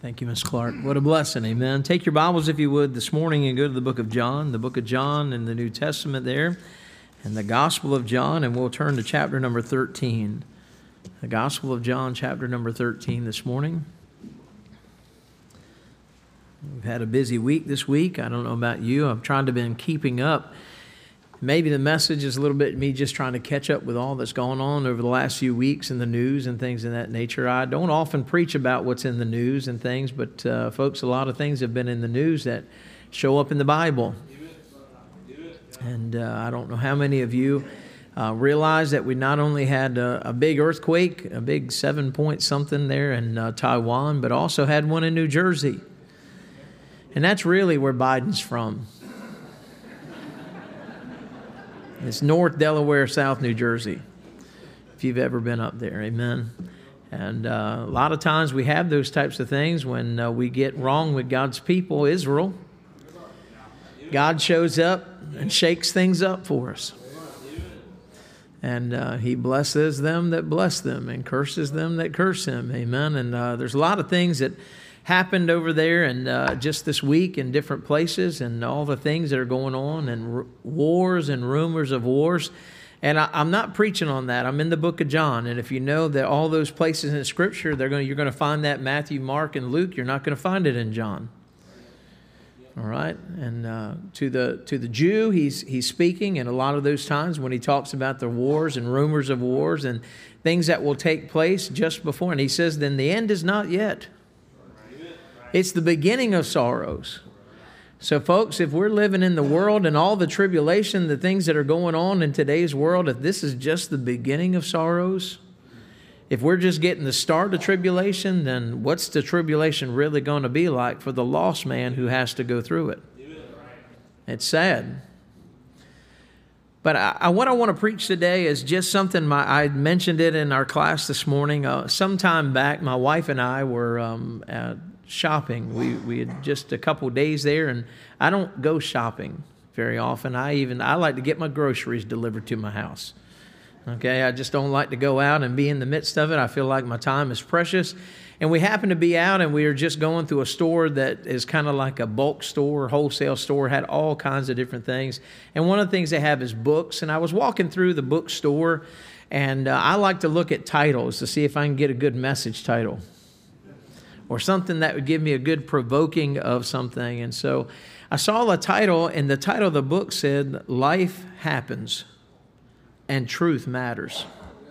Thank you, Ms. Clark. What a blessing, amen. Take your Bibles, if you would, this morning and go to the book of John in the New Testament there, and the Gospel of John, and we'll turn to chapter number 13. The Gospel of John, chapter number 13 this morning. We've had a busy week this week. I don't know about you. I've tried to been keeping up. Maybe the message is a little bit me just trying to catch up with all that's gone on over the last few weeks in the news and things of that nature. I don't often preach about what's in the news and things, but folks, a lot of things have been in the news that show up in the Bible. And I don't know how many of you realize that we not only had a big earthquake, a big 7-point something there in Taiwan, but also had one in New Jersey. And that's really where Biden's from. It's North Delaware, South New Jersey, if you've ever been up there, amen. And a lot of times we have those types of things when we get wrong with God's people, Israel. God shows up and shakes things up for us. And He blesses them that bless them and curses them that curse Him, amen. And there's a lot of things that happened over there and just this week in different places and all the things that are going on and wars and rumors of wars. And I'm not preaching on that. I'm in the book of John. And if you know that all those places in Scripture, you're going to find that Matthew, Mark, and Luke. You're not going to find it in John. All right? And to the Jew, he's speaking. And a lot of those times when he talks about the wars and rumors of wars and things that will take place just before. And he says, then the end is not yet. It's the beginning of sorrows. So, folks, if we're living in the world and all the tribulation, the things that are going on in today's world, if this is just the beginning of sorrows, if we're just getting the start of tribulation, then what's the tribulation really going to be like for the lost man who has to go through it? It's sad. But what I want to preach today is just something, I mentioned it in our class this morning. Some time back, my wife and I were shopping. We had just a couple of days there, and I don't go shopping very often. I like to get my groceries delivered to my house. Okay, I just don't like to go out and be in the midst of it. I feel like my time is precious. And we happened to be out, and we were just going through a store that is kind of like a bulk store, wholesale store, had all kinds of different things. And one of the things they have is books. And I was walking through the bookstore, and I like to look at titles to see if I can get a good message title, or something that would give me a good provoking of something. And so I saw the title, and the title of the book said, Life Happens and Truth Matters.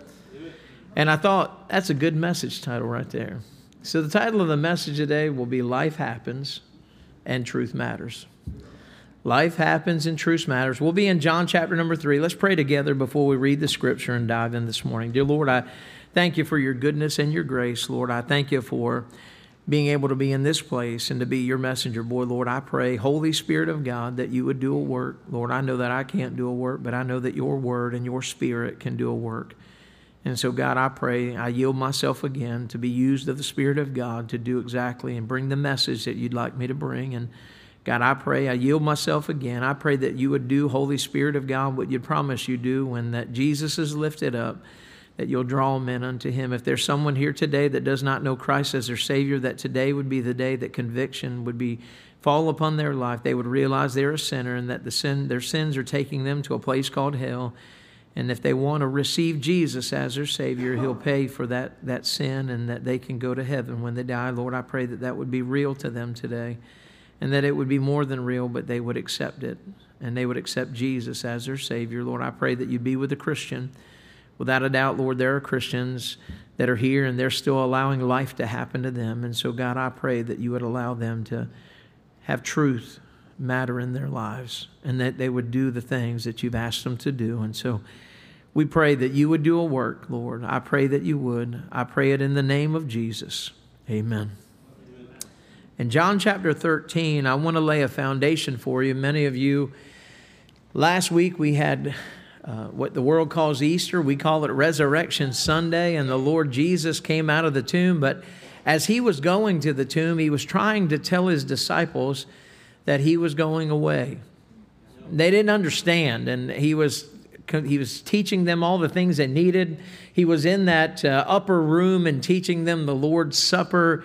And I thought, that's a good message title right there. So the title of the message today will be Life Happens and Truth Matters. Life happens and truth matters. We'll be in John chapter number 3. Let's pray together before we read the Scripture and dive in this morning. Dear Lord, I thank you for your goodness and your grace. Lord, I thank you for being able to be in this place and to be your messenger, boy. Lord, I pray, Holy Spirit of God, that you would do a work. Lord, I know that I can't do a work, but I know that your word and your Spirit can do a work. And so, God, I pray, I yield myself again to be used of the Spirit of God to do exactly and bring the message that you'd like me to bring. And God, I pray, I yield myself again. I pray that you would do, Holy Spirit of God, what you promise you do when that Jesus is lifted up, that you'll draw men unto him. If there's someone here today that does not know Christ as their Savior, that today would be the day that conviction would fall upon their life. They would realize they're a sinner and that their sins are taking them to a place called hell. And if they want to receive Jesus as their Savior, he'll pay for that sin and that they can go to heaven when they die. Lord, I pray that that would be real to them today and that it would be more than real, but they would accept it and they would accept Jesus as their Savior. Lord, I pray that you be with the Christian. Without a doubt, Lord, there are Christians that are here and they're still allowing life to happen to them. And so, God, I pray that you would allow them to have truth matter in their lives and that they would do the things that you've asked them to do. And so we pray that you would do a work, Lord. I pray that you would. I pray it in the name of Jesus. Amen. In John chapter 13, I want to lay a foundation for you. Many of you, last week we had what the world calls Easter. We call it Resurrection Sunday, and the Lord Jesus came out of the tomb. But as he was going to the tomb, he was trying to tell his disciples that he was going away. They didn't understand, and he was teaching them all the things they needed. He was in that upper room and teaching them the Lord's Supper.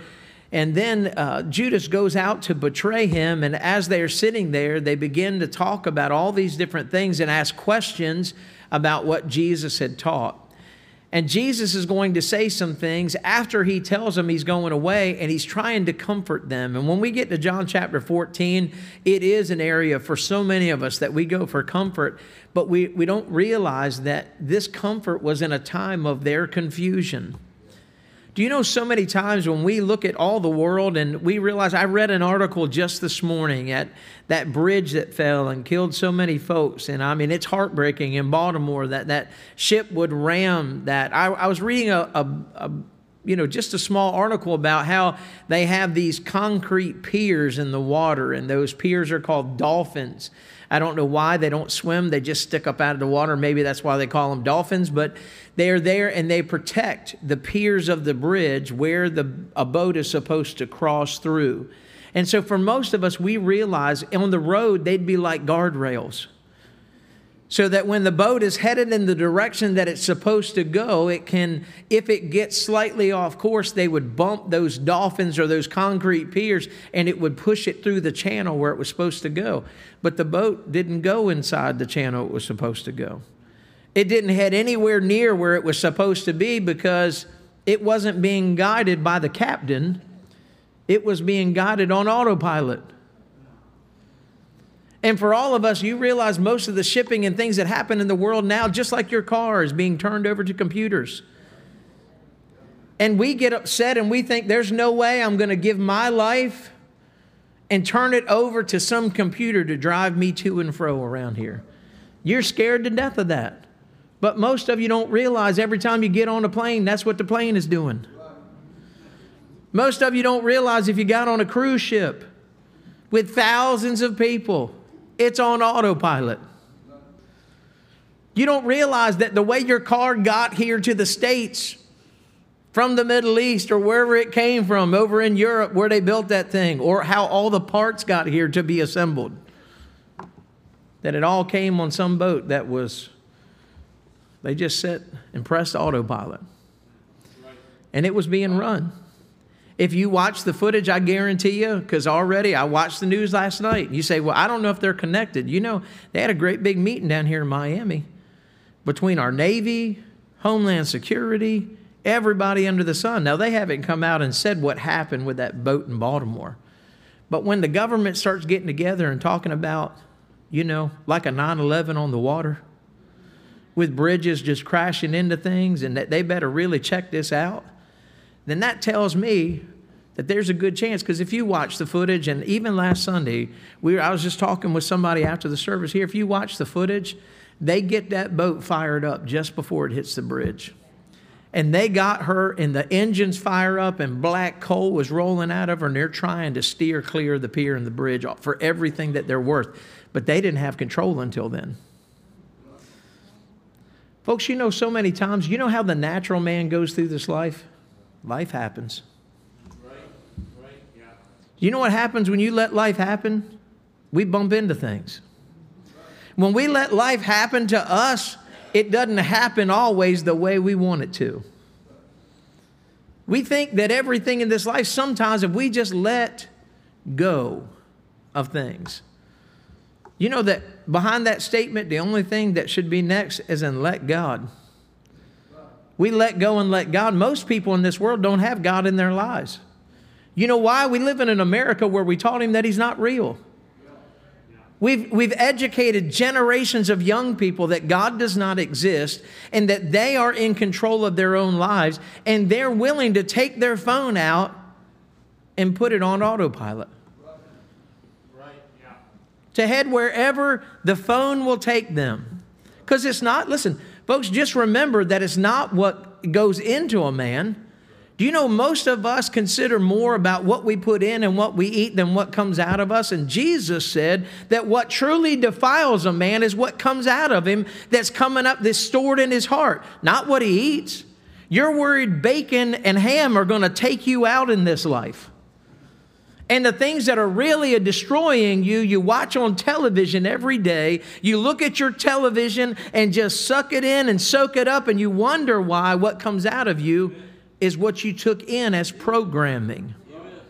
And then Judas goes out to betray him. And as they're sitting there, they begin to talk about all these different things and ask questions about what Jesus had taught. And Jesus is going to say some things after he tells them he's going away, and he's trying to comfort them. And when we get to John chapter 14, it is an area for so many of us that we go for comfort, but we don't realize that this comfort was in a time of their confusion. Do you know so many times when we look at all the world and we realize, I read an article just this morning at that bridge that fell and killed so many folks. And I mean, it's heartbreaking in Baltimore that ship would ram that. I was reading just a small article about how they have these concrete piers in the water, and those piers are called dolphins. I don't know why they don't swim. They just stick up out of the water. Maybe that's why they call them dolphins. But they're there and they protect the piers of the bridge where a boat is supposed to cross through. And so for most of us, we realize on the road, they'd be like guardrails. So that when the boat is headed in the direction that it's supposed to go, it can, if it gets slightly off course, they would bump those dolphins or those concrete piers, and it would push it through the channel where it was supposed to go. But the boat didn't go inside the channel it was supposed to go. It didn't head anywhere near where it was supposed to be because it wasn't being guided by the captain. It was being guided on autopilot. And for all of us, you realize most of the shipping and things that happen in the world now, just like your car, is being turned over to computers. And we get upset and we think there's no way I'm going to give my life and turn it over to some computer to drive me to and fro around here. You're scared to death of that. But most of you don't realize every time you get on a plane, that's what the plane is doing. Most of you don't realize if you got on a cruise ship with thousands of people, it's on autopilot. You don't realize that the way your car got here to the States from the Middle East or wherever it came from, over in Europe where they built that thing, or how all the parts got here to be assembled, that it all came on some boat that was, they just sat and pressed autopilot. And it was being run. If you watch the footage, I guarantee you, because already I watched the news last night. You say, well, I don't know if they're connected. You know, they had a great big meeting down here in Miami between our Navy, Homeland Security, everybody under the sun. Now, they haven't come out and said what happened with that boat in Baltimore. But when the government starts getting together and talking about, like a 9/11 on the water, with bridges just crashing into things and that they better really check this out, then that tells me that there's a good chance. Because if you watch the footage, and even last Sunday, I was just talking with somebody after the service here. If you watch the footage, they get that boat fired up just before it hits the bridge. And they got her, and the engines fire up, and black coal was rolling out of her, and they're trying to steer clear of the pier and the bridge for everything that they're worth. But they didn't have control until then. Folks, so many times, how the natural man goes through this life? Life happens. Right, yeah. You know what happens when you let life happen? We bump into things. When we let life happen to us, it doesn't happen always the way we want it to. We think that everything in this life, sometimes if we just let go of things. You know that behind that statement, the only thing that should be next is in let God. We let go and let God. Most people in this world don't have God in their lives. You know why? We live in an America where we taught him that he's not real. We've educated generations of young people that God does not exist and that they are in control of their own lives, and they're willing to take their phone out and put it on autopilot. To head wherever the phone will take them. Because it's not, listen, folks, just remember that it's not what goes into a man. Do you know most of us consider more about what we put in and what we eat than what comes out of us? And Jesus said that what truly defiles a man is what comes out of him that's coming up, that's stored in his heart, not what he eats. You're worried bacon and ham are going to take you out in this life. And the things that are really destroying you, you watch on television every day. You look at your television and just suck it in and soak it up, and you wonder why what comes out of you is what you took in as programming.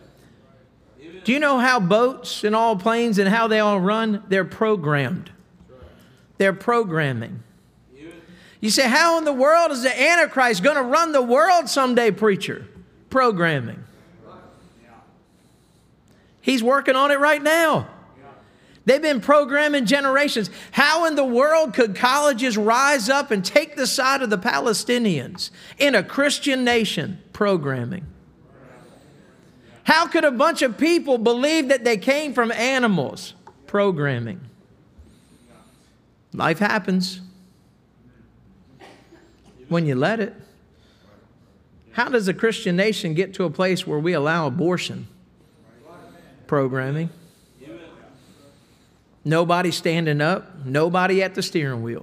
Do you know how boats and all planes and how they all run? They're programmed. They're programming. You say, how in the world is the Antichrist going to run the world someday, preacher? Programming. He's working on it right now. They've been programming generations. How in the world could colleges rise up and take the side of the Palestinians in a Christian nation? Programming. How could a bunch of people believe that they came from animals? Programming. Life happens when you let it. How does a Christian nation get to a place where we allow abortion? Programming. Nobody standing up, nobody at the steering wheel.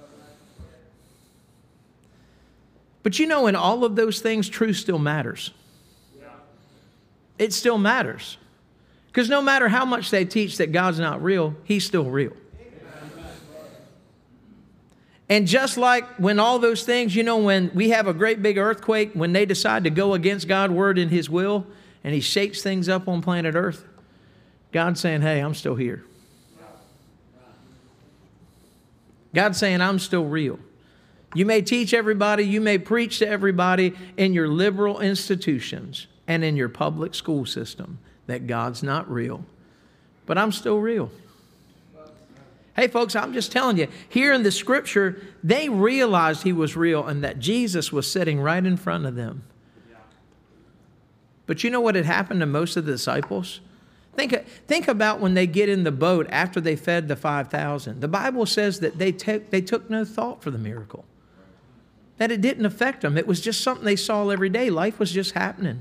But you know, in all of those things, truth still matters. It still matters. Because no matter how much they teach that God's not real, He's still real. And just like when all those things, you know, when we have a great big earthquake, when they decide to go against God's word and His will, and He shakes things up on planet Earth, God's saying, hey, I'm still here. God's saying, I'm still real. You may teach everybody, you may preach to everybody in your liberal institutions and in your public school system that God's not real, but I'm still real. Hey, folks, I'm just telling you, here in the scripture, they realized He was real and that Jesus was sitting right in front of them. But you know what had happened to most of the disciples? Think about when they get in the boat after they fed the 5,000. The Bible says that they took no thought for the miracle, that it didn't affect them. It was just something they saw every day. Life was just happening.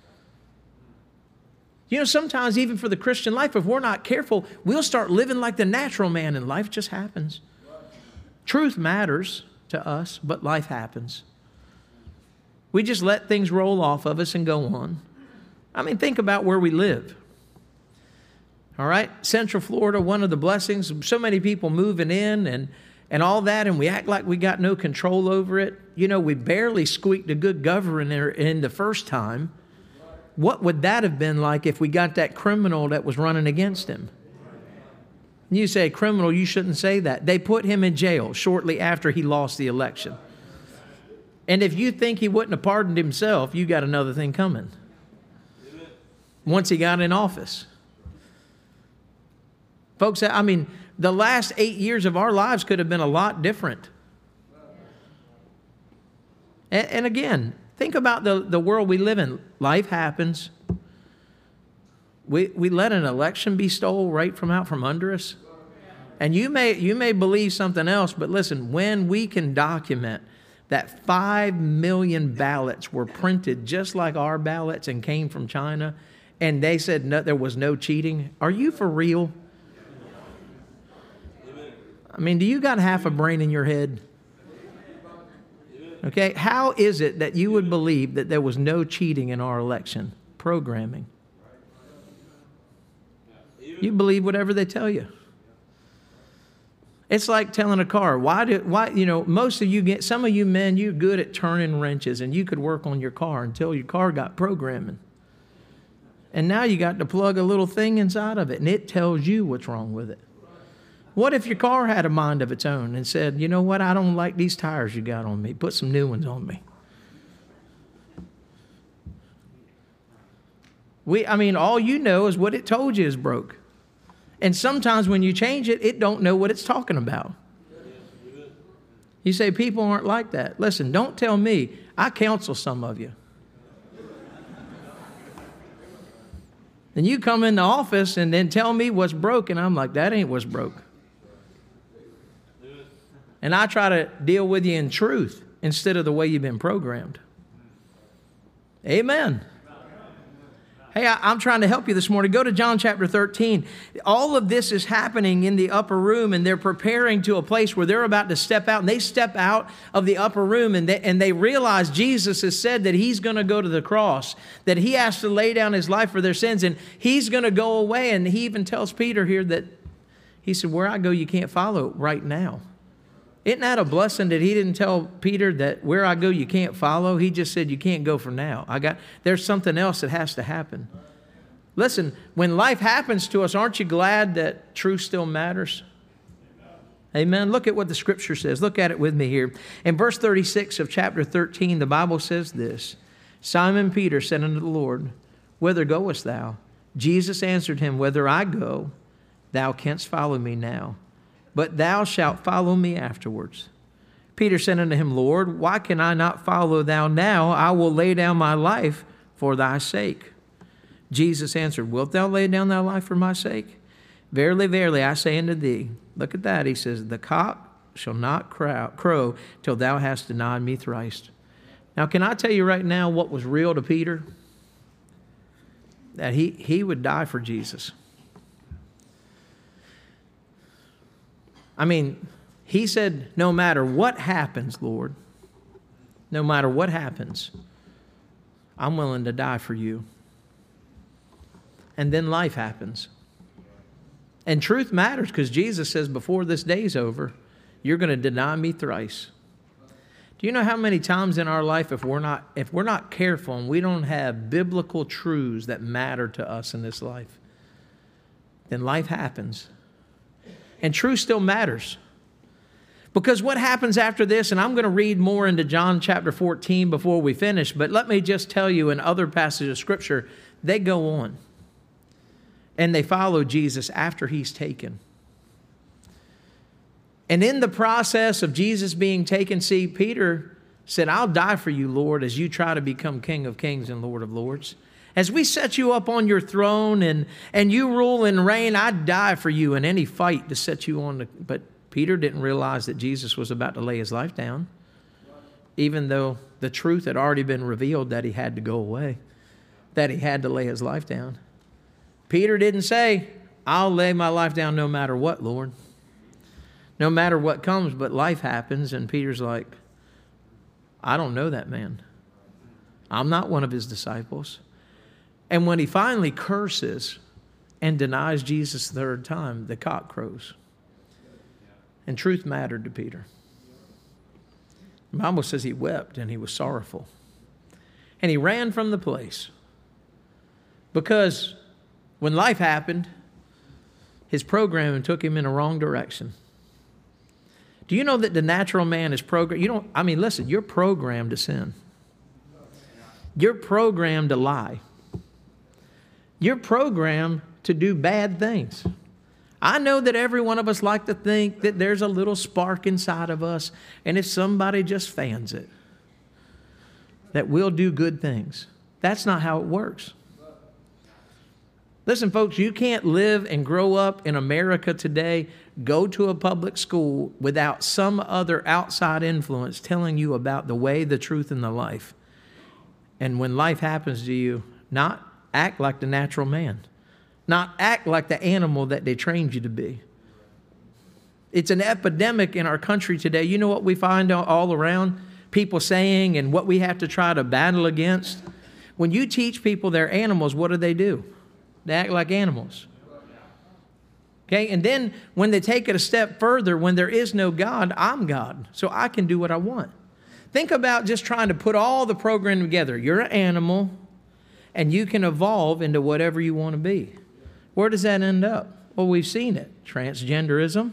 You know, sometimes even for the Christian life, if we're not careful, we'll start living like the natural man and life just happens. Truth matters to us, but life happens. We just let things roll off of us and go on. I mean, think about where we live. All right, Central Florida, one of the blessings, so many people moving in and all that, and we act like we got no control over it. You know, we barely squeaked a good governor in the first time. What would that have been like if we got that criminal that was running against him? And you say, criminal, you shouldn't say that. They put him in jail shortly after he lost the election. And if you think he wouldn't have pardoned himself, you got another thing coming. Once he got in office. Folks, I mean, the last 8 years of our lives could have been a lot different. And again, think about the world we live in. Life happens. We let an election be stole right from out from under us. And you may believe something else, but listen, when we can document that 5 million ballots were printed just like our ballots and came from China, and they said no, there was no cheating, are you for real? I mean, do you got half a brain in your head? Okay, how is it that you would believe that there was no cheating in our election? Programming. You believe whatever they tell you. It's like telling a car, most of you some of you men, you're good at turning wrenches and you could work on your car until your car got programming. And now you got to plug a little thing inside of it and it tells you what's wrong with it. What if your car had a mind of its own and said, you know what, I don't like these tires you got on me. Put some new ones on me. All you know is what it told you is broke. And sometimes when you change it, it don't know what it's talking about. You say people aren't like that. Listen, don't tell me. I counsel some of you. And you come in the office and then tell me what's broke, and I'm like, that ain't what's broke. And I try to deal with you in truth instead of the way you've been programmed. Amen. Hey, I'm trying to help you this morning. Go to John chapter 13. All of this is happening in the upper room, and they're preparing to a place where they're about to step out. And they step out of the upper room, and they realize Jesus has said that He's going to go to the cross, that He has to lay down His life for their sins, and He's going to go away. And He even tells Peter here that He said, where I go, you can't follow right now. Isn't that a blessing that He didn't tell Peter that where I go you can't follow? He just said you can't go for now. There's something else that has to happen. Listen, when life happens to us, aren't you glad that truth still matters? Amen. Look at what the Scripture says. Look at it with me here. In verse 36 of chapter 13, the Bible says this: Simon Peter said unto the Lord, Whither goest thou? Jesus answered him, Whither I go, thou canst follow me now, but thou shalt follow me afterwards. Peter said unto him, Lord, why can I not follow thou now? I will lay down my life for thy sake. Jesus answered, Wilt thou lay down thy life for my sake? Verily, verily, I say unto thee, look at that. He says, the cock shall not crow till thou hast denied me thrice. Now, can I tell you right now what was real to Peter? That he would die for Jesus. I mean, he said, no matter what happens, Lord, no matter what happens, I'm willing to die for you. And then life happens. And truth matters, because Jesus says, before this day's over, you're going to deny me thrice. Do you know how many times in our life, if we're not careful and we don't have biblical truths that matter to us in this life, then life happens. And truth still matters. Because what happens after this, and I'm going to read more into John chapter 14 before we finish, but let me just tell you, in other passages of Scripture, they go on. And they follow Jesus after he's taken. And in the process of Jesus being taken, see, Peter said, I'll die for you, Lord, as you try to become King of Kings and Lord of Lords. As we set you up on your throne and you rule and reign, I'd die for you in any fight to set you on. But Peter didn't realize that Jesus was about to lay his life down, even though the truth had already been revealed that he had to go away, that he had to lay his life down. Peter didn't say, I'll lay my life down no matter what, Lord. No matter what comes, but life happens, and Peter's like, I don't know that man. I'm not one of his disciples. And when he finally curses and denies Jesus the third time, the cock crows. And truth mattered to Peter. The Bible says he wept and he was sorrowful. And he ran from the place. Because when life happened, his programming took him in a wrong direction. Do you know that the natural man is programmed? Listen, you're programmed to sin. You're programmed to lie. You're programmed to do bad things. I know that every one of us like to think that there's a little spark inside of us, and if somebody just fans it, that we'll do good things. That's not how it works. Listen, folks, you can't live and grow up in America today, go to a public school without some other outside influence telling you about the way, the truth, and the life. And when life happens to you, not act like the natural man. Not act like the animal that they trained you to be. It's an epidemic in our country today. You know what we find all around? People saying and what we have to try to battle against. When you teach people they're animals, what do? They act like animals. Okay, and then when they take it a step further, when there is no God, I'm God, so I can do what I want. Think about just trying to put all the program together. You're an animal, and you can evolve into whatever you want to be. Where does that end up? Well, we've seen it. Transgenderism,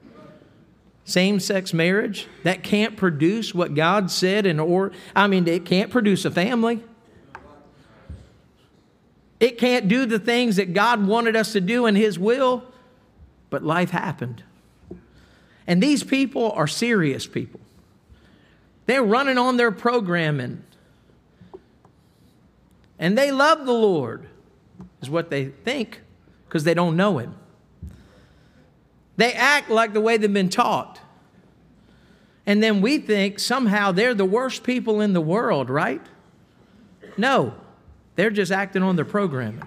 same-sex marriage, that can't produce what God said, it can't produce a family. It can't do the things that God wanted us to do in His will, but life happened. And these people are serious people. They're running on their programming. And they love the Lord, is what they think, because they don't know Him. They act like the way they've been taught. And then we think somehow they're the worst people in the world, right? No. They're just acting on their programming.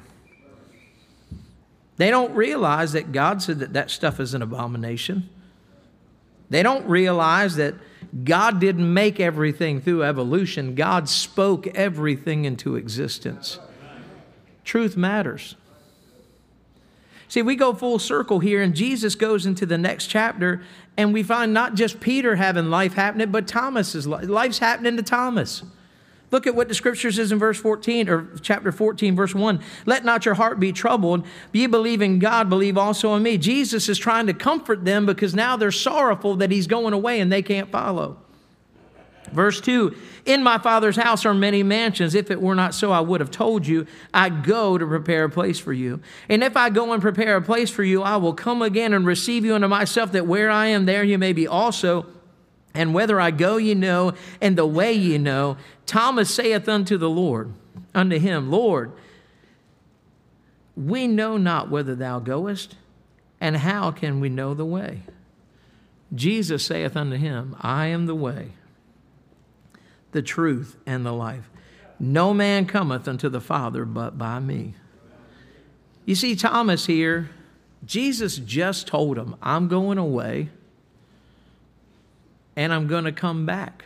They don't realize that God said that stuff is an abomination. They don't realize that God didn't make everything through evolution. God spoke everything into existence. Truth matters. See, we go full circle here, and Jesus goes into the next chapter, and we find not just Peter having life happening, but Thomas's life's happening to Thomas. Look at what the scripture says in verse 14, or chapter 14, verse 1. Let not your heart be troubled. Ye believe in God, believe also in me. Jesus is trying to comfort them because now they're sorrowful that he's going away and they can't follow. Verse 2, in my Father's house are many mansions. If it were not so, I would have told you. I go to prepare a place for you. And if I go and prepare a place for you, I will come again and receive you unto myself, that where I am, there you may be also. And whether I go, ye know, and the way ye know. Thomas saith unto the Lord, unto him, Lord, we know not whither thou goest, and how can we know the way? Jesus saith unto him, I am the way, the truth, and the life. No man cometh unto the Father but by me. You see, Thomas here, Jesus just told him, I'm going away, and I'm going to come back.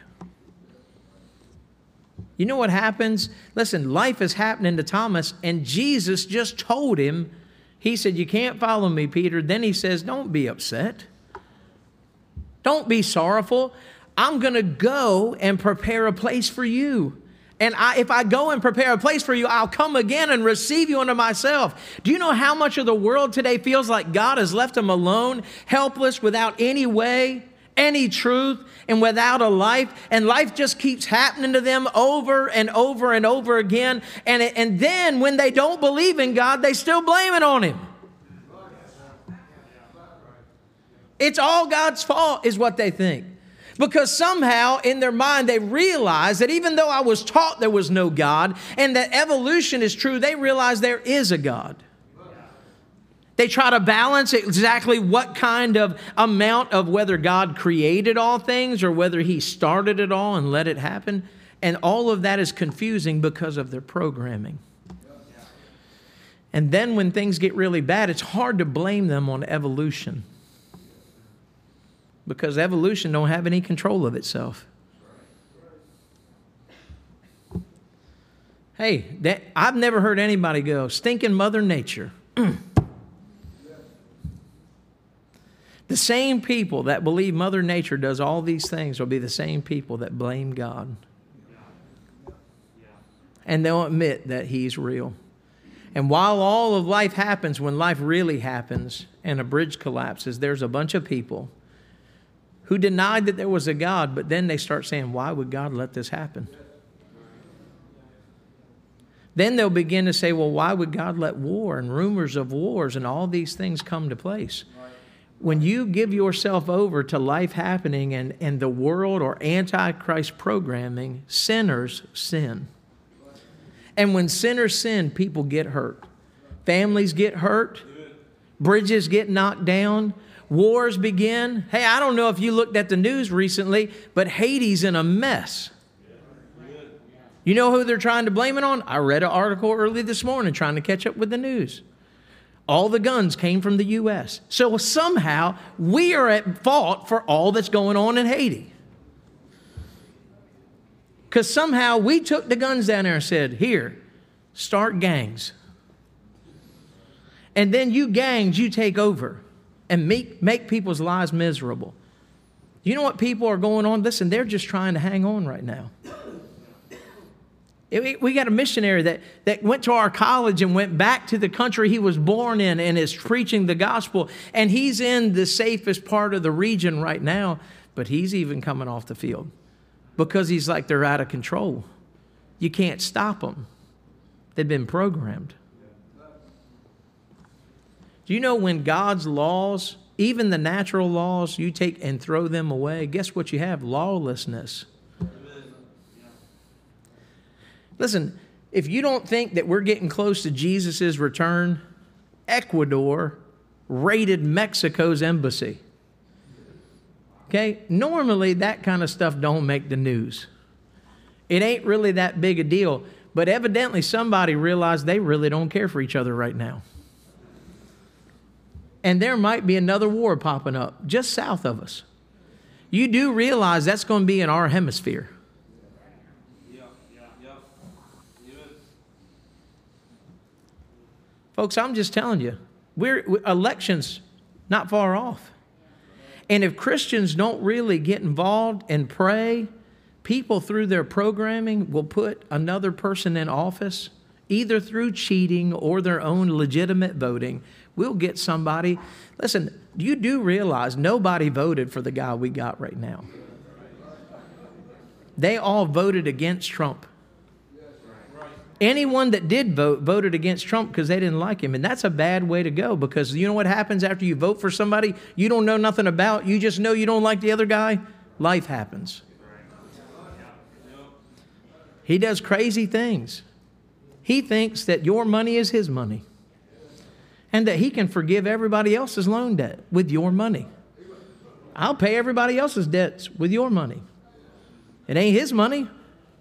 You know what happens? Listen, life is happening to Thomas, and Jesus just told him, he said, you can't follow me, Peter. Then he says, don't be upset. Don't be sorrowful. I'm going to go and prepare a place for you. And if I go and prepare a place for you, I'll come again and receive you unto myself. Do you know how much of the world today feels like God has left them alone, helpless, without any way, any truth, and without a life, and life just keeps happening to them over and over and over again, and then when they don't believe in God, they still blame it on Him. It's all God's fault is what they think. Because somehow in their mind they realize that even though I was taught there was no God and that evolution is true, they realize there is a God. They try to balance exactly what kind of amount of whether God created all things or whether He started it all and let it happen. And all of that is confusing because of their programming. And then when things get really bad, it's hard to blame them on evolution. Because evolution don't have any control of itself. Hey, I've never heard anybody go, stinking Mother Nature. The same people that believe Mother Nature does all these things will be the same people that blame God. And they'll admit that He's real. And while all of life happens, when life really happens and a bridge collapses, there's a bunch of people who denied that there was a God, but then they start saying, why would God let this happen? Then they'll begin to say, well, why would God let war and rumors of wars and all these things come to place? When you give yourself over to life happening and the world or antichrist programming, sinners sin. And when sinners sin, people get hurt. Families get hurt. Bridges get knocked down. Wars begin. Hey, I don't know if you looked at the news recently, but Haiti's in a mess. You know who they're trying to blame it on? I read an article early this morning trying to catch up with the news. All the guns came from the U.S. So somehow we are at fault for all that's going on in Haiti. Because somehow we took the guns down there and said, here, start gangs. And then you gangs, you take over and make people's lives miserable. You know what people are going on? Listen, they're just trying to hang on right now. We got a missionary that went to our college and went back to the country he was born in and is preaching the gospel. And he's in the safest part of the region right now, but he's even coming off the field because he's like, they're out of control. You can't stop them. They've been programmed. Do you know when God's laws, even the natural laws, you take and throw them away, guess what you have? Lawlessness. Listen, if you don't think that we're getting close to Jesus' return, Ecuador raided Mexico's embassy. Okay? Normally, that kind of stuff don't make the news. It ain't really that big a deal. But evidently, somebody realized they really don't care for each other right now. And there might be another war popping up just south of us. You do realize that's going to be in our hemisphere. Folks, I'm just telling you, elections not far off. And if Christians don't really get involved and pray, people through their programming will put another person in office, either through cheating or their own legitimate voting. We'll get somebody. Listen, you do realize nobody voted for the guy we got right now. They all voted against Trump. Anyone that did vote voted against Trump because they didn't like him. And that's a bad way to go, because you know what happens after you vote for somebody you don't know nothing about? You just know you don't like the other guy. Life happens. He does crazy things. He thinks that your money is his money and that he can forgive everybody else's loan debt with your money. I'll pay everybody else's debts with your money. It ain't his money.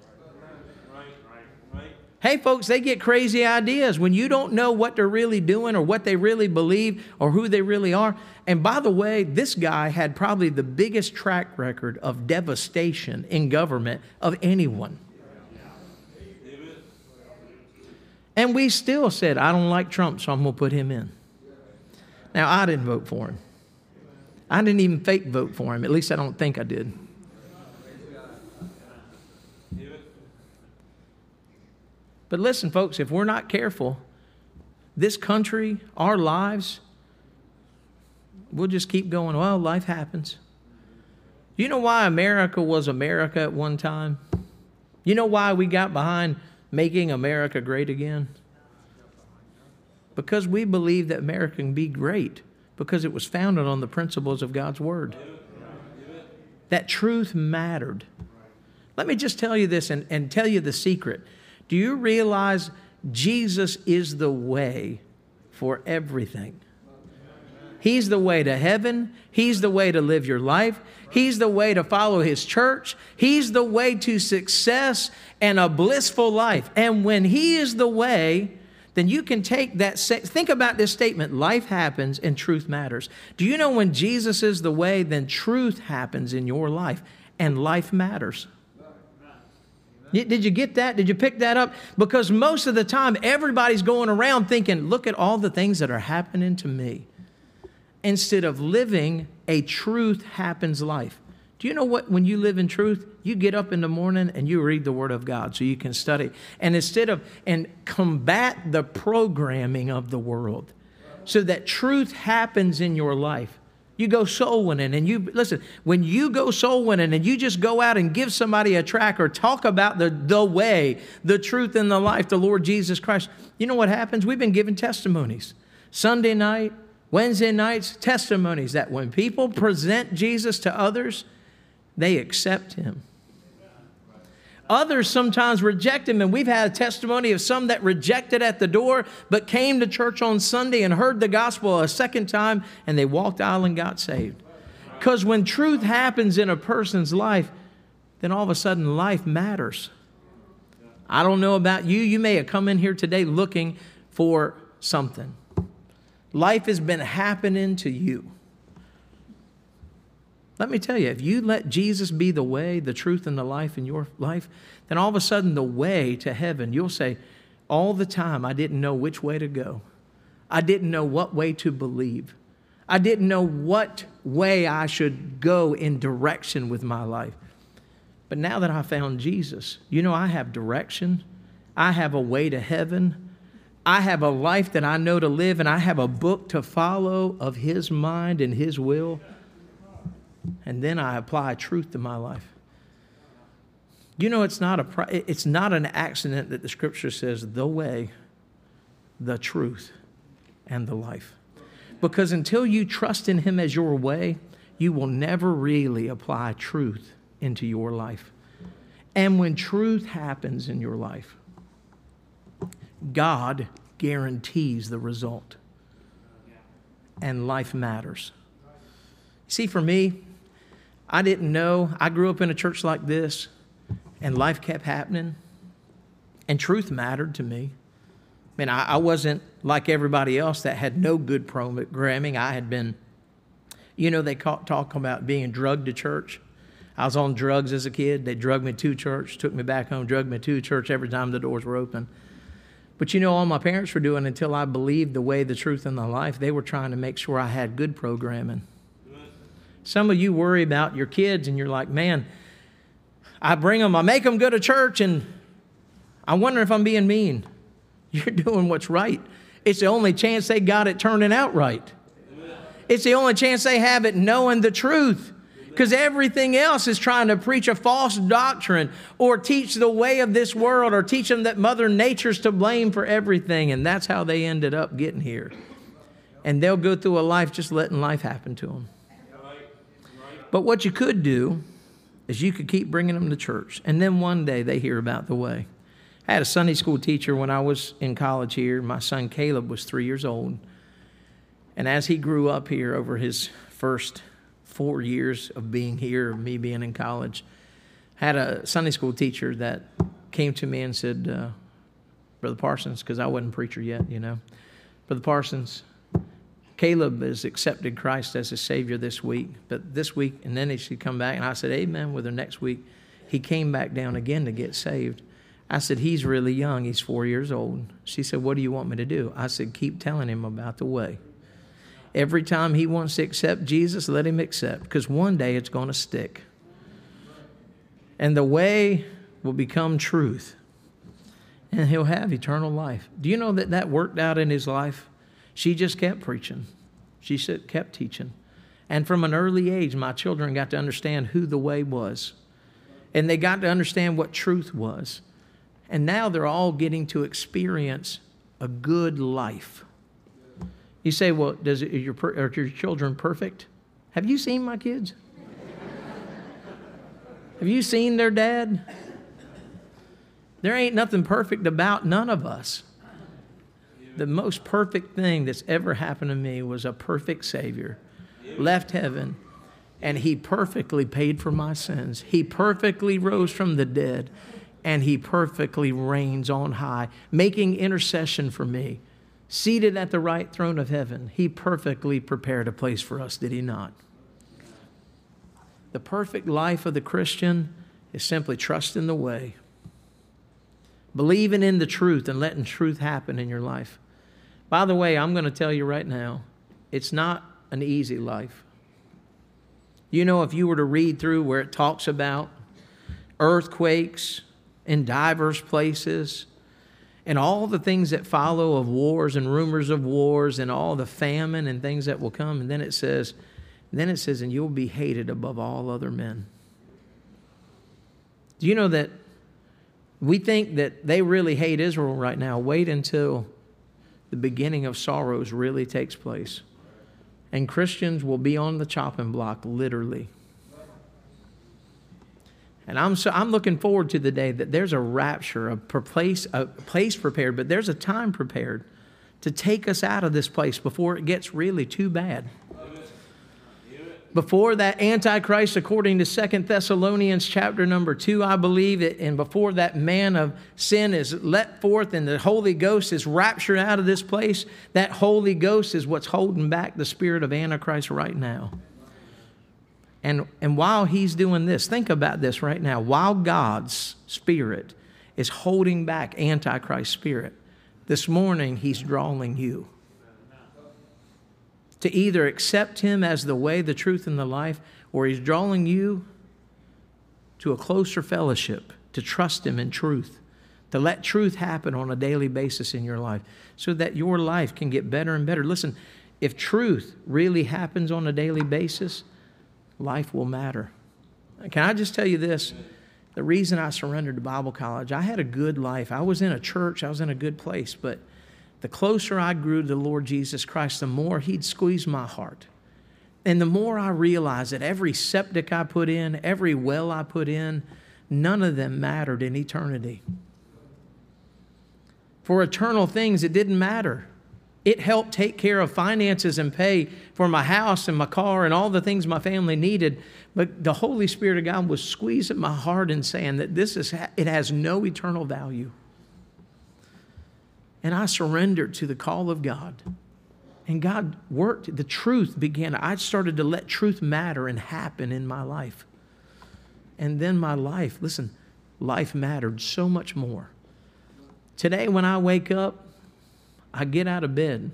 Hey, folks, they get crazy ideas when you don't know what they're really doing or what they really believe or who they really are. And by the way, this guy had probably the biggest track record of devastation in government of anyone. And we still said, I don't like Trump, so I'm going to put him in. Now, I didn't vote for him. I didn't even fake vote for him. At least I don't think I did. But listen, folks, if we're not careful, this country, our lives, we'll just keep going, well, life happens. You know why America was America at one time? You know why we got behind making America great again? Because we believe that America can be great because it was founded on the principles of God's Word. That truth mattered. Let me just tell you this and tell you the secret. Do you realize Jesus is the way for everything? He's the way to heaven. He's the way to live your life. He's the way to follow His church. He's the way to success and a blissful life. And when He is the way, then you can take that. Think about this statement: life happens and truth matters. Do you know when Jesus is the way, then truth happens in your life and life matters? Did you get that? Did you pick that up? Because most of the time, everybody's going around thinking, look at all the things that are happening to me, instead of living a truth happens life. Do you know what? When you live in truth, you get up in the morning and you read the Word of God so you can study. And and combat the programming of the world so that truth happens in your life. You go soul winning and listen, when you go soul winning and you just go out and give somebody a tract or talk about the way, the truth, and the life, the Lord Jesus Christ, you know what happens? We've been given testimonies. Sunday night, Wednesday nights, testimonies that when people present Jesus to others, they accept Him. Others sometimes reject Him, and we've had a testimony of some that rejected at the door, but came to church on Sunday and heard the gospel a second time, and they walked the aisle and got saved. Because when truth happens in a person's life, then all of a sudden life matters. I don't know about you. You may have come in here today looking for something. Life has been happening to you. Let me tell you, if you let Jesus be the way, the truth, and the life in your life, then all of a sudden the way to heaven, you'll say, all the time I didn't know which way to go. I didn't know what way to believe. I didn't know what way I should go in direction with my life. But now that I found Jesus, you know, I have direction. I have a way to heaven. I have a life that I know to live, and I have a book to follow of His mind and His will. And then I apply truth to my life. You know, it's not an accident that the Scripture says the way, the truth, and the life. Because until you trust in Him as your way, you will never really apply truth into your life. And when truth happens in your life, God guarantees the result. And life matters. See, for me, I didn't know. I grew up in a church like this, and life kept happening, and truth mattered to me. I mean, I wasn't like everybody else that had no good programming. I had been, you know, they talk about being drugged to church. I was on drugs as a kid. They drugged me to church, took me back home, drugged me to church every time the doors were open. But you know, all my parents were doing until I believed the way, the truth, and the life, they were trying to make sure I had good programming. Some of you worry about your kids and you're like, man, I bring them, I make them go to church, and I wonder if I'm being mean. You're doing what's right. It's the only chance they got it turning out right. It's the only chance they have it knowing the truth. Because everything else is trying to preach a false doctrine or teach the way of this world or teach them that Mother Nature's to blame for everything. And that's how they ended up getting here. And they'll go through a life just letting life happen to them. But what you could do is you could keep bringing them to church. And then one day they hear about the way. I had a Sunday school teacher when I was in college here. My son Caleb was 3 years old. And as he grew up here over his first 4 years of being here, of me being in college, I had a Sunday school teacher that came to me and said, Brother Parsons, because I wasn't a preacher yet, you know. Brother Parsons, Caleb has accepted Christ as his Savior this week, but this week, and then he should come back. And I said, amen, with her next week. He came back down again to get saved. I said, he's really young. He's 4 years old. She said, what do you want me to do? I said, keep telling him about the way. Every time he wants to accept Jesus, let him accept, because one day it's going to stick. And the way will become truth, and he'll have eternal life. Do you know that that worked out in his life? She just kept preaching. She kept teaching. And from an early age, my children got to understand who the way was. And they got to understand what truth was. And now they're all getting to experience a good life. You say, well, are your children perfect? Have you seen my kids? Have you seen their dad? There ain't nothing perfect about none of us. The most perfect thing that's ever happened to me was a perfect Savior left heaven, and he perfectly paid for my sins. He perfectly rose from the dead, and he perfectly reigns on high, making intercession for me. Seated at the right throne of heaven, he perfectly prepared a place for us, did he not? The perfect life of the Christian is simply trusting the way, believing in the truth and letting truth happen in your life. By the way, I'm going to tell you right now, it's not an easy life. You know, if you were to read through where it talks about earthquakes in diverse places, and all the things that follow of wars and rumors of wars and all the famine and things that will come. And then it says, and you'll be hated above all other men. Do you know that we think that they really hate Israel right now? Wait until the beginning of sorrows really takes place. And Christians will be on the chopping block, literally. And I'm looking forward to the day that there's a rapture, a place prepared, but there's a time prepared to take us out of this place before it gets really too bad. Before that Antichrist, according to 2 Thessalonians chapter number 2, I believe it, and before that man of sin is let forth and the Holy Ghost is raptured out of this place, that Holy Ghost is what's holding back the spirit of Antichrist right now. And while he's doing this, think about this right now. While God's Spirit is holding back Antichrist's spirit, this morning he's drawing you to either accept him as the way, the truth, and the life, or he's drawing you to a closer fellowship, to trust him in truth, to let truth happen on a daily basis in your life so that your life can get better and better. Listen, if truth really happens on a daily basis, life will matter. Can I just tell you this? The reason I surrendered to Bible college, I had a good life. I was in a church. I was in a good place. But the closer I grew to the Lord Jesus Christ, the more he'd squeeze my heart. And the more I realized that every septic I put in, every well I put in, none of them mattered in eternity. For eternal things, it didn't matter. It helped take care of finances and pay for my house and my car and all the things my family needed. But the Holy Spirit of God was squeezing my heart and saying that it has no eternal value. And I surrendered to the call of God. And God worked. The truth began. I started to let truth matter and happen in my life. And then my life, listen, life mattered so much more. Today when I wake up, I get out of bed.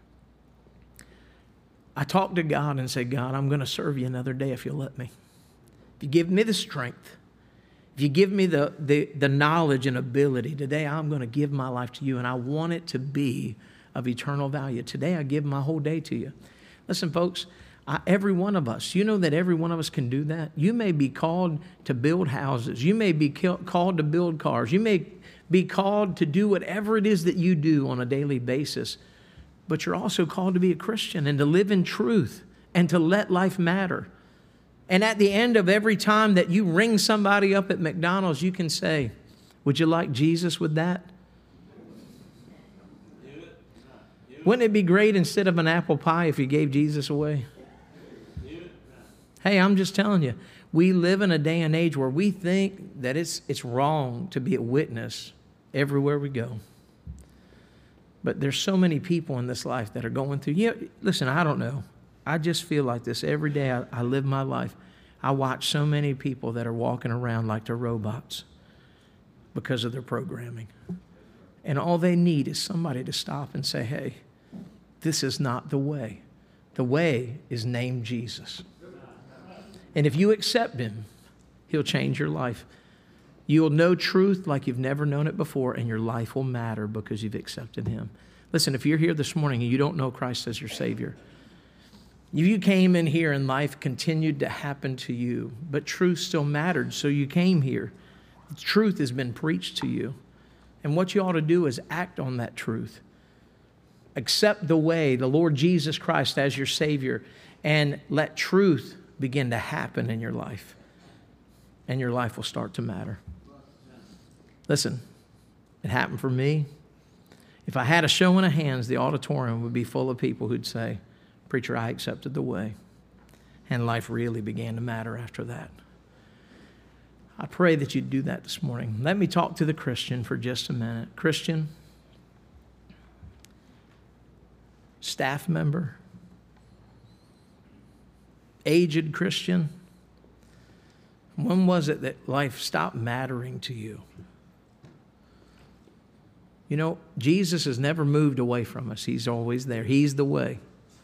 I talk to God and say, God, I'm going to serve you another day if you'll let me. If you give me the strength, If you give me the knowledge and ability, today I'm going to give my life to you, and I want it to be of eternal value. Today I give my whole day to you. Listen, folks, every one of us, you know that every one of us can do that. You may be called to build houses. You may be called to build cars. You may be called to do whatever it is that you do on a daily basis. But you're also called to be a Christian and to live in truth and to let life matter. And at the end of every time that you ring somebody up at McDonald's, you can say, would you like Jesus with that? Wouldn't it be great instead of an apple pie if you gave Jesus away? Hey, I'm just telling you, we live in a day and age where we think that it's wrong to be a witness everywhere we go. But there's so many people in this life that are going through. Yeah, listen, I don't know. I just feel like this every day I live my life. I watch so many people that are walking around like they're robots because of their programming. And all they need is somebody to stop and say, hey, this is not the way. The way is named Jesus. And if you accept him, he'll change your life. You'll know truth like you've never known it before, and your life will matter because you've accepted him. Listen, if you're here this morning and you don't know Christ as your Savior, you came in here and life continued to happen to you, but truth still mattered, so you came here. Truth has been preached to you. And what you ought to do is act on that truth. Accept the way, the Lord Jesus Christ as your Savior, and let truth begin to happen in your life. And your life will start to matter. Listen, it happened for me. If I had a show in of hands, the auditorium would be full of people who'd say, preacher, I accepted the way. And life really began to matter after that. I pray that you'd do that this morning. Let me talk to the Christian for just a minute. Christian, staff member, aged Christian, when was it that life stopped mattering to you? You know, Jesus has never moved away from us. He's always there. He's the way.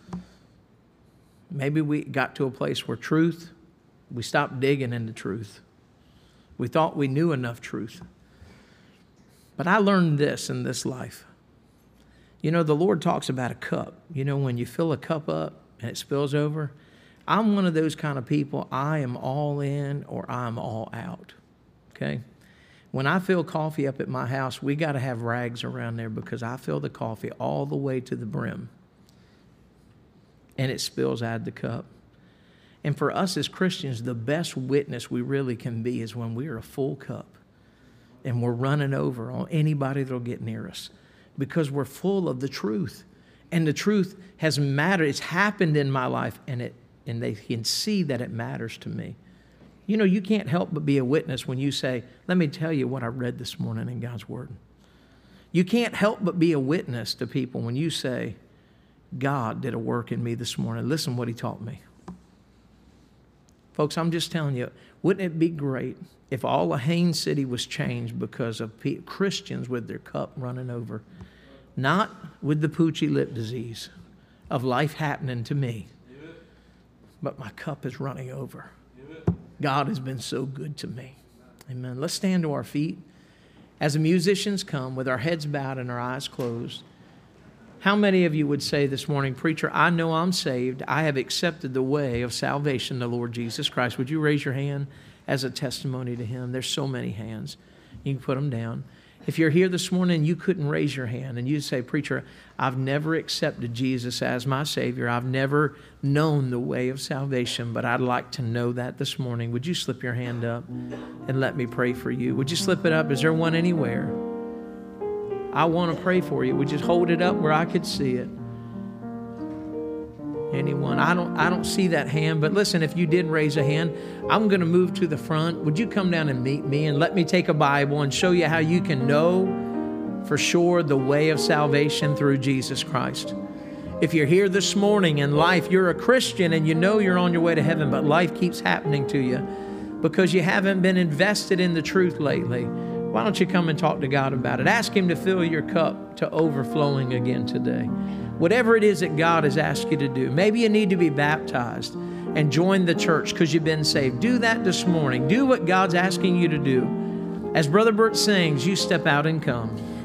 Maybe we got to a place where we stopped digging into truth. We thought we knew enough truth. But I learned this in this life. You know, the Lord talks about a cup. You know, when you fill a cup up and it spills over, I'm one of those kind of people. I am all in or I'm all out. Okay? When I fill coffee up at my house, we got to have rags around there because I fill the coffee all the way to the brim. And it spills out of the cup. And for us as Christians, the best witness we really can be is when we are a full cup and we're running over on anybody that'll get near us because we're full of the truth. And the truth has mattered. It's happened in my life, and they can see that it matters to me. You know, you can't help but be a witness when you say, let me tell you what I read this morning in God's Word. You can't help but be a witness to people when you say, God did a work in me this morning. Listen what he taught me. Folks, I'm just telling you, wouldn't it be great if all of Haines City was changed because of Christians with their cup running over? Not with the poochy lip disease of life happening to me, but my cup is running over. God has been so good to me. Amen. Let's stand to our feet. As the musicians come with our heads bowed and our eyes closed, how many of you would say this morning, preacher, I know I'm saved. I have accepted the way of salvation, the Lord Jesus Christ. Would you raise your hand as a testimony to him? There's so many hands. You can put them down. If you're here this morning and you couldn't raise your hand and you say, preacher, I've never accepted Jesus as my Savior. I've never known the way of salvation, but I'd like to know that this morning. Would you slip your hand up and let me pray for you? Would you slip it up? Is there one anywhere? I want to pray for you. Would you hold it up where I could see it? Anyone? I don't see that hand, but listen, if you did raise a hand, I'm going to move to the front. Would you come down and meet me and let me take a Bible and show you how you can know for sure the way of salvation through Jesus Christ? If you're here this morning in life, you're a Christian and you know you're on your way to heaven, but life keeps happening to you because you haven't been invested in the truth lately. Why don't you come and talk to God about it? Ask him to fill your cup to overflowing again today. Whatever it is that God has asked you to do. Maybe you need to be baptized. and join the church because you've been saved. Do that this morning. Do what God's asking you to do. As Brother Bert sings, you step out and come.